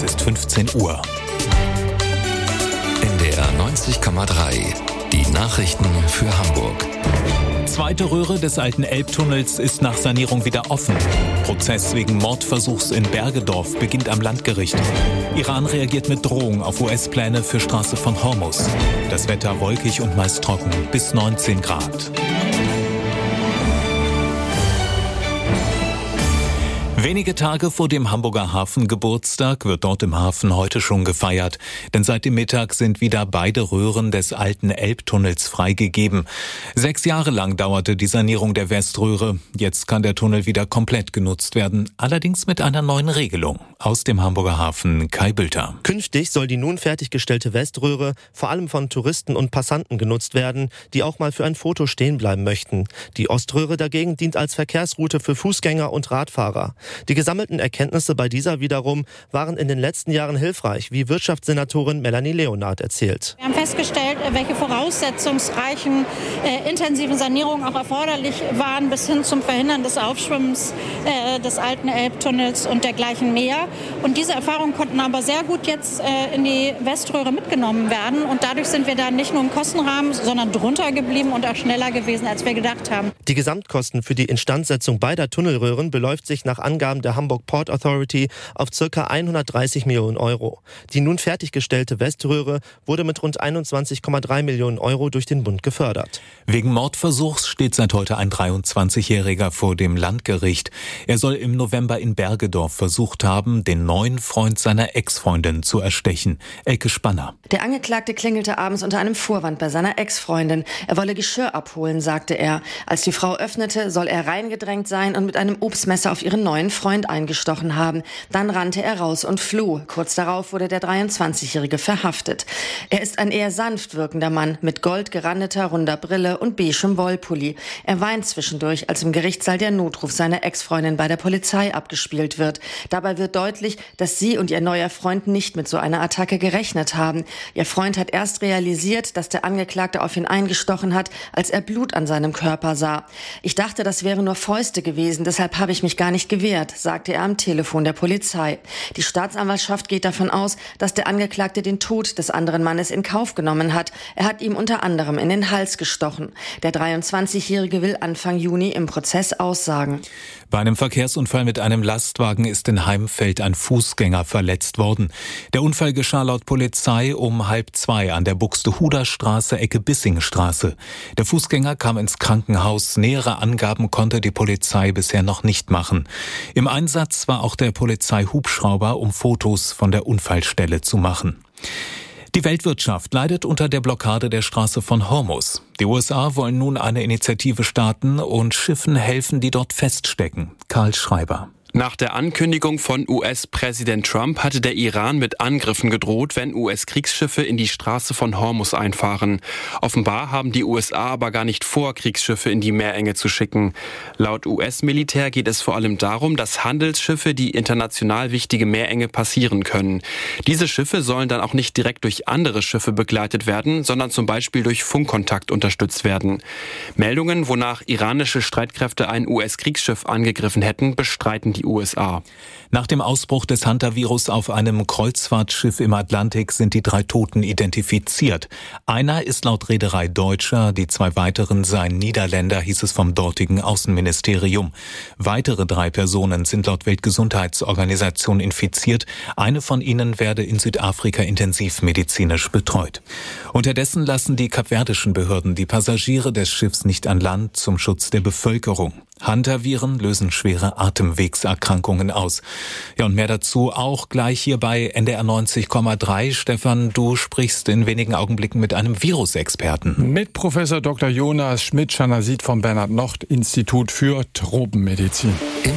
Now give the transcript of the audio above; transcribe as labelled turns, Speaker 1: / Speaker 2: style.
Speaker 1: ist 15 Uhr.
Speaker 2: NDR 90,3. Die Nachrichten für Hamburg.
Speaker 1: Zweite Röhre des alten Elbtunnels ist nach Sanierung wieder offen. Prozess wegen Mordversuchs in Bergedorf beginnt am Landgericht. Iran reagiert mit Drohung auf US-Pläne für Straße von Hormuz. Das Wetter wolkig und meist trocken, bis 19 Grad. Wenige Tage vor dem Hamburger Hafengeburtstag wird dort im Hafen heute schon gefeiert. Denn seit dem Mittag sind wieder beide Röhren des alten Elbtunnels freigegeben. 6 Jahre lang dauerte die Sanierung der Weströhre. Jetzt kann der Tunnel wieder komplett genutzt werden. Allerdings mit einer neuen Regelung. Aus dem Hamburger Hafen Kai Bülter.
Speaker 3: Künftig soll die nun fertiggestellte Weströhre vor allem von Touristen und Passanten genutzt werden, die auch mal für ein Foto stehen bleiben möchten. Die Oströhre dagegen dient als Verkehrsroute für Fußgänger und Radfahrer. Die gesammelten Erkenntnisse bei dieser wiederum waren in den letzten Jahren hilfreich, wie Wirtschaftssenatorin Melanie Leonard erzählt.
Speaker 4: Wir haben festgestellt, welche voraussetzungsreichen, intensiven Sanierungen auch erforderlich waren, bis hin zum Verhindern des Aufschwimmens des alten Elbtunnels und dergleichen mehr. Und diese Erfahrungen konnten aber sehr gut jetzt in die Weströhre mitgenommen werden. Und dadurch sind wir da nicht nur im Kostenrahmen, sondern drunter geblieben und auch schneller gewesen, als wir gedacht haben.
Speaker 3: Die Gesamtkosten für die Instandsetzung beider Tunnelröhren beläuft sich nach Angaben der Hamburg Port Authority auf ca. 130 Millionen Euro. Die nun fertiggestellte Weströhre wurde mit rund 21,3 Millionen Euro durch den Bund gefördert.
Speaker 1: Wegen Mordversuchs steht seit heute ein 23-Jähriger vor dem Landgericht. Er soll im November in Bergedorf versucht haben, den neuen Freund seiner Ex-Freundin zu erstechen. Elke Spanner.
Speaker 5: Der Angeklagte klingelte abends unter einem Vorwand bei seiner Ex-Freundin. Er wolle Geschirr abholen, sagte er. Als die Frau öffnete, soll er reingedrängt sein und mit einem Obstmesser auf ihren neuen Freund eingestochen haben. Dann rannte er raus und floh. Kurz darauf wurde der 23-Jährige verhaftet. Er ist ein eher sanft wirkender Mann mit goldgerandeter, runder Brille und beigem Wollpulli. Er weint zwischendurch, als im Gerichtssaal der Notruf seiner Ex-Freundin bei der Polizei abgespielt wird. Dabei wird deutlich, dass sie und ihr neuer Freund nicht mit so einer Attacke gerechnet haben. Ihr Freund hat erst realisiert, dass der Angeklagte auf ihn eingestochen hat, als er Blut an seinem Körper sah. Ich dachte, das wären nur Fäuste gewesen, deshalb habe ich mich gar nicht gewehrt, sagte er am Telefon der Polizei. Die Staatsanwaltschaft geht davon aus, dass der Angeklagte den Tod des anderen Mannes in Kauf genommen hat. Er hat ihm unter anderem in den Hals gestochen. Der 23-Jährige will Anfang Juni im Prozess aussagen.
Speaker 1: Bei einem Verkehrsunfall mit einem Lastwagen ist in Heimfeld ein Fußgänger verletzt worden. Der Unfall geschah laut Polizei um 1:30 an der Buxtehuder Straße, Ecke Bissingstraße. Der Fußgänger kam ins Krankenhaus. Nähere Angaben konnte die Polizei bisher noch nicht machen. Im Einsatz war auch der Polizeihubschrauber, um Fotos von der Unfallstelle zu machen. Die Weltwirtschaft leidet unter der Blockade der Straße von Hormuz. Die USA wollen nun eine Initiative starten und Schiffen helfen, die dort feststecken. Karl Schreiber.
Speaker 6: Nach der Ankündigung von US-Präsident Trump hatte der Iran mit Angriffen gedroht, wenn US-Kriegsschiffe in die Straße von Hormuz einfahren. Offenbar haben die USA aber gar nicht vor, Kriegsschiffe in die Meerenge zu schicken. Laut US-Militär geht es vor allem darum, dass Handelsschiffe die international wichtige Meerenge passieren können. Diese Schiffe sollen dann auch nicht direkt durch andere Schiffe begleitet werden, sondern zum Beispiel durch Funkkontakt unterstützt werden. Meldungen, wonach iranische Streitkräfte ein US-Kriegsschiff angegriffen hätten, bestreiten die USA.
Speaker 1: Nach dem Ausbruch des Hantavirus auf einem Kreuzfahrtschiff im Atlantik sind die 3 Toten identifiziert. Einer ist laut Reederei Deutscher, die 2 weiteren seien Niederländer, hieß es vom dortigen Außenministerium. Weitere 3 Personen sind laut Weltgesundheitsorganisation infiziert. Eine von ihnen werde in Südafrika intensivmedizinisch betreut. Unterdessen lassen die kapverdischen Behörden die Passagiere des Schiffs nicht an Land zum Schutz der Bevölkerung. Hantaviren lösen schwere Atemwegserkrankungen aus. Ja, und mehr dazu auch gleich hier bei NDR 90,3. Stefan, du sprichst in wenigen Augenblicken mit einem Virusexperten.
Speaker 7: Mit Professor Dr. Jonas Schmidt-Schanasit vom Bernhard-Nocht-Institut für Tropenmedizin.